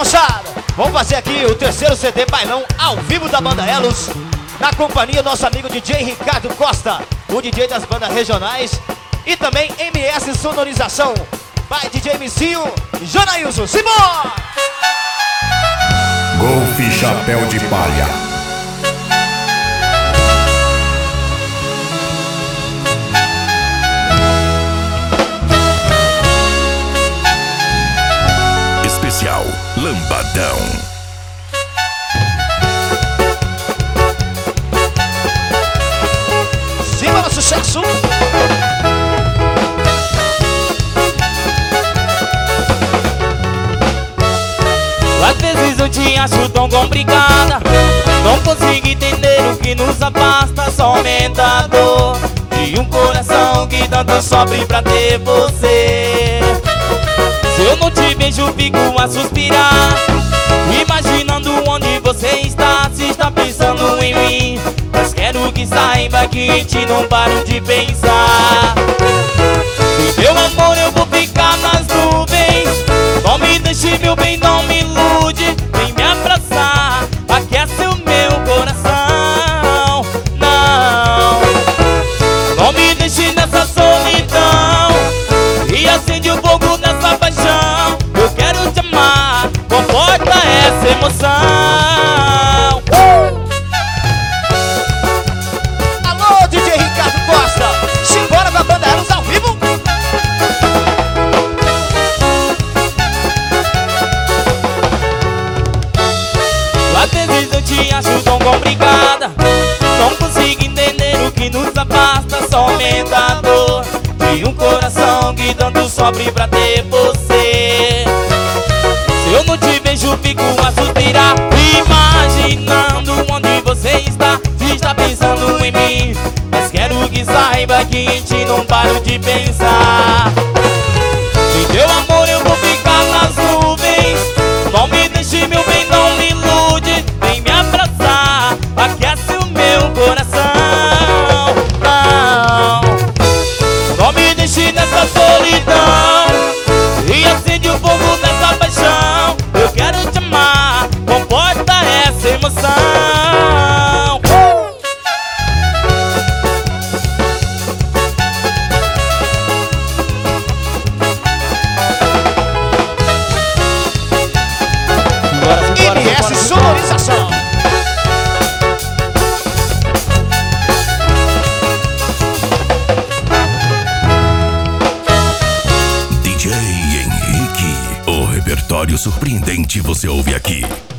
moçada, vamos fazer aqui o terceiro CD bailão ao vivo da banda Elos, na companhia do nosso amigo DJ Ricardo Costa, o DJ das bandas regionais, e também MS Sonorização, by DJ Missinho e Jonailson. Simbora! Golfe Chapéu de Palha. Especial Lambadão. Simbora, sucesso! Às vezes eu te acho tão complicada, não consigo entender o que nos afasta. Só aumenta a dor de um coração que tanto sofre pra ter você. Se eu não te vejo, fico a suspirar, imaginando onde você está. Se está pensando em mim, mas quero que saiba que em ti não paro de pensar. Sem teu amor eu vou ficar nas nuvens. Não me deixe, meu bem, não me ilude. Vem me abraçar, aquece o meu coração. Não, não me deixe nessa solidão e acende o fogo nessa paixão. Eu quero te amar, comporta essa emoção. Alô, DJ Ricardo Costa, simbora com a banda Elos ao vivo. Às vezes eu te acho tão complicada, não consigo entender o que nos afasta. Só aumenta a dor de um coração que tanto sofre pra ter você. Se eu não te vejo, fico a suspirar, imaginando onde você está. Se está pensando em mim, mas quero que saiba que em ti não paro de pensar. Sem teu amor eu vou ficar nas nuvens. Não me deixe, meu bem, não me ilude. Vem me abraçar, aquece o meu coração. Não me deixe nessa solidão e acende o fogo nessa paixão. Eu quero te amar, comporta essa emoção. MS Sonorização. DJ Henrique. O repertório surpreendente você ouve aqui.